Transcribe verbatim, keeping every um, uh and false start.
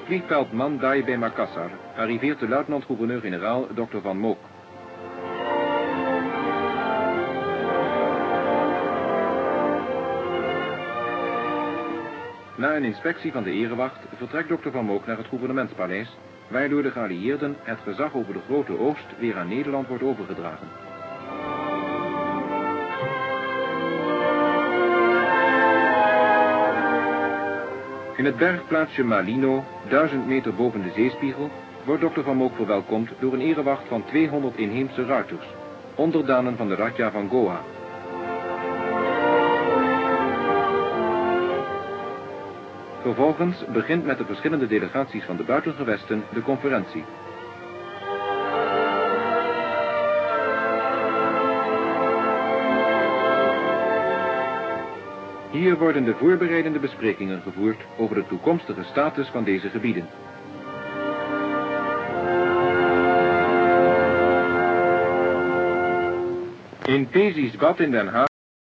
vliegveld Mandai bij Makassar arriveert de luitenant-gouverneur-generaal dokter Van Mook. Na een inspectie van de erewacht vertrekt dokter Van Mook naar het gouvernementspaleis, waar door de geallieerden het gezag over de Grote Oost weer aan Nederland wordt overgedragen. In het bergplaatsje Malino, duizend meter boven de zeespiegel, wordt dokter Van Mook verwelkomd door een erewacht van tweehonderd inheemse ruiters, onderdanen van de Raja van Goa. Vervolgens begint met de verschillende delegaties van de buitengewesten de conferentie. Hier worden de voorbereidende besprekingen gevoerd over de toekomstige status van deze gebieden. In Pezis Bad in Den Haag